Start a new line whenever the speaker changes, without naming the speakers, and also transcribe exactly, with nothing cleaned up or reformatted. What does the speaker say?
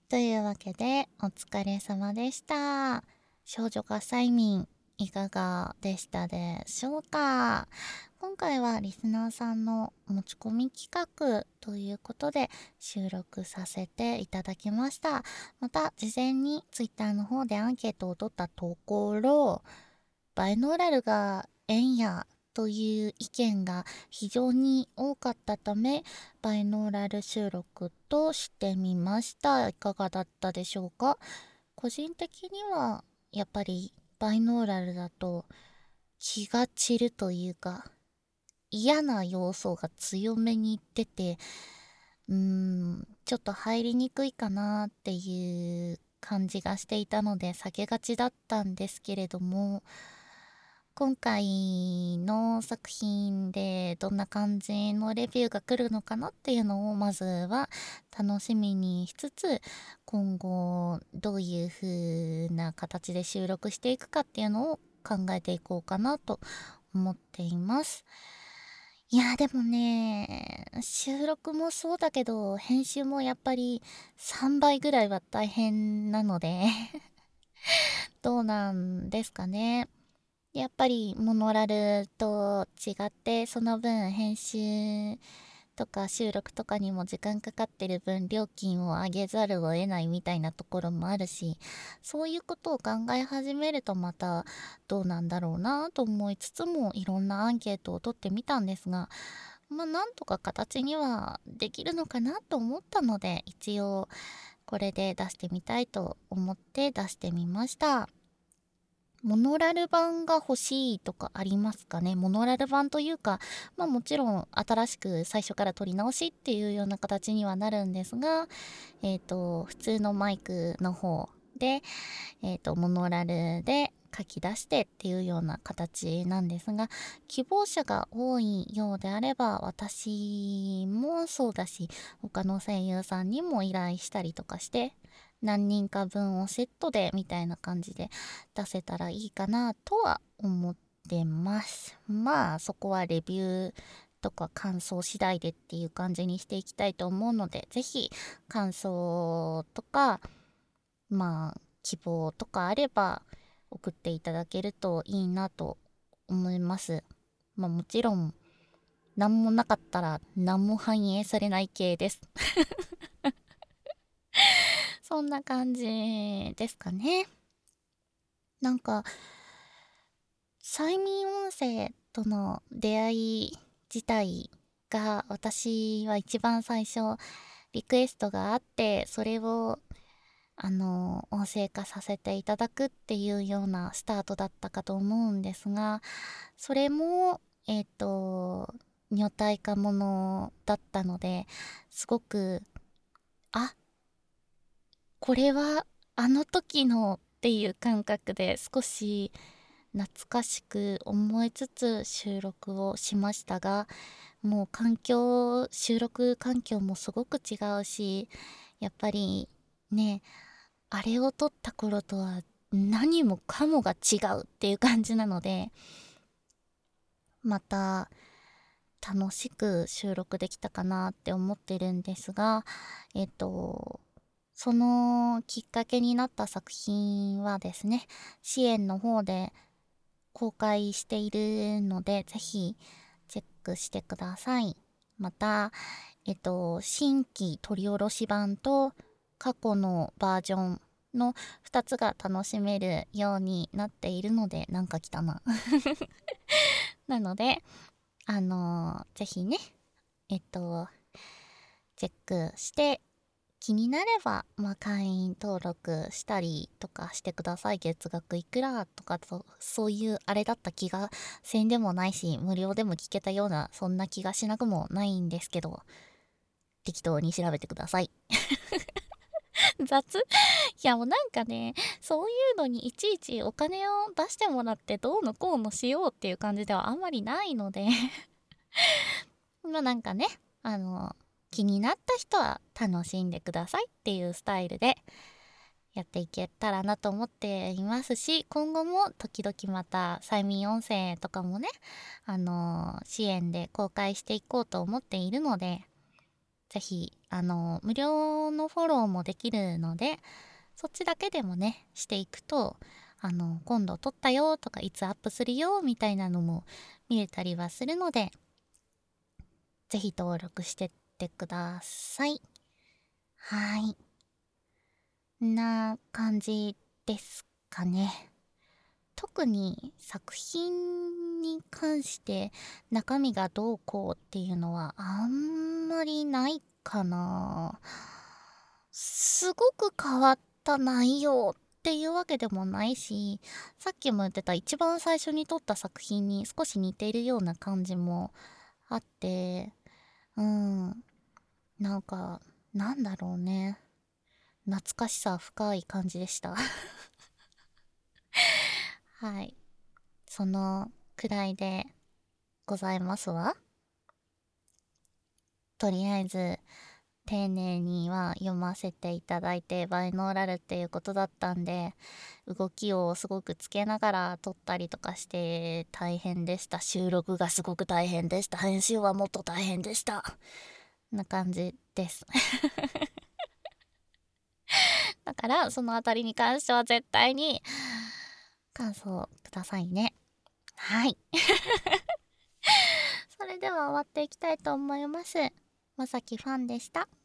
というわけで、お疲れ様でした。少女が催眠、いかがでしたでしょうか？今回はリスナーさんの持ち込み企画ということで収録させていただきました。また、事前に Twitter の方でアンケートを取ったところ、バイノーラルがええんやという意見が非常に多かったため、バイノーラル収録としてみました。いかがだったでしょうか？個人的にはやっぱりバイノーラルだと気が散るというか、嫌な要素が強めに出て、うーんちょっと入りにくいかなっていう感じがしていたので避けがちだったんですけれども、今回の作品でどんな感じのレビューが来るのかなっていうのをまずは楽しみにしつつ、今後どういう風な形で収録していくかっていうのを考えていこうかなと思っています。いやでもね、収録もそうだけど編集もやっぱりさんばいぐらいは大変なのでどうなんですかね。やっぱりモノラルと違ってその分編集とか収録とかにも時間かかってる分料金を上げざるを得ないみたいなところもあるし、そういうことを考え始めるとまたどうなんだろうなと思いつつも、いろんなアンケートを取ってみたんですが、まあなんとか形にはできるのかなと思ったので、一応これで出してみたいと思って出してみました。モノラル版が欲しいとかありますかね？モノラル版というか、まあもちろん新しく最初から撮り直しっていうような形にはなるんですが、えっと、普通のマイクの方で、えっと、モノラルで書き出してっていうような形なんですが、希望者が多いようであれば、私もそうだし、他の声優さんにも依頼したりとかして、何人か分をセットでみたいな感じで出せたらいいかなとは思ってます。まあそこはレビューとか感想次第でっていう感じにしていきたいと思うので、ぜひ感想とかまあ希望とかあれば送っていただけるといいなと思います。まあもちろん何もなかったら何も反映されない系です。そんな感じですかね。なんか催眠音声との出会い自体が、私は一番最初リクエストがあって、それをあの音声化させていただくっていうようなスタートだったかと思うんですが、それもえっ、と女体化ものだったので、すごくあこれはあの時のっていう感覚で少し懐かしく思いつつ収録をしましたが、もう環境収録環境もすごく違うし、やっぱりね、あれを撮った頃とは何もかもが違うっていう感じなので、また楽しく収録できたかなって思ってるんですが、えっとそのきっかけになった作品はですね、支援の方で公開しているので、ぜひチェックしてください。また、えっと、新規取り下ろし版と過去のバージョンのふたつが楽しめるようになっているので、なんか来たな。なので、あのーぜひね、えっと、チェックして気になれば、まあ、会員登録したりとかしてください。月額いくらとかと、そういうあれだった気がせんでもないし、無料でも聞けたような、そんな気がしなくもないんですけど、適当に調べてください。雑いやもうなんかね、そういうのにいちいちお金を出してもらってどうのこうのしようっていう感じではあんまりないのでまあなんかね、あの、気になった人は楽しんでくださいっていうスタイルでやっていけたらなと思っていますし、今後も時々また催眠音声とかもね、あのー支援で公開していこうと思っているので、 ぜひあの無料のフォローもできるので、そっちだけでもねしていくと、あの今度撮ったよとかいつアップするよみたいなのも見れたりはするので、ぜひ登録してってください。はい、な感じですかね。特に作品に関して中身がどうこうっていうのはあんまりないかな。すごく変わった内容っていうわけでもないし、さっきも言ってた一番最初に撮った作品に少し似ているような感じもあって、うん、なんか、なんだろうね。懐かしさ深い感じでした。はい。そのくらいでございますわ。とりあえず、丁寧には読ませていただいてバイノーラルっていうことだったんで、動きをすごくつけながら撮ったりとかして大変でした。収録がすごく大変でした。編集はもっと大変でした。な感じです。だからそのあたりに関しては絶対に感想くださいね。はい。それでは終わっていきたいと思います。まさきファンでした。